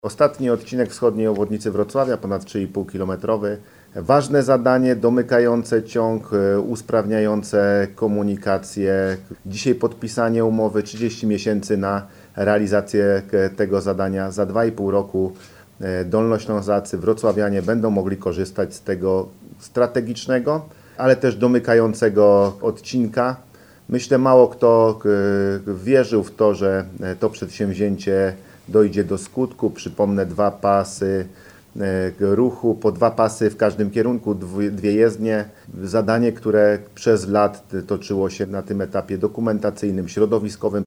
Ostatni odcinek wschodniej obwodnicy Wrocławia, ponad 3,5 km. Ważne zadanie, domykające ciąg, usprawniające komunikację. Dzisiaj podpisanie umowy, 30 miesięcy na realizację tego zadania. Za 2,5 roku dolnoślązacy, wrocławianie będą mogli korzystać z tego strategicznego, ale też domykającego odcinka. Myślę, mało kto wierzył w to, że to przedsięwzięcie dojdzie do skutku. Przypomnę, 2 pasy ruchu, po 2 pasy w każdym kierunku, 2 jezdnie. Zadanie, które przez lat toczyło się na tym etapie dokumentacyjnym, środowiskowym.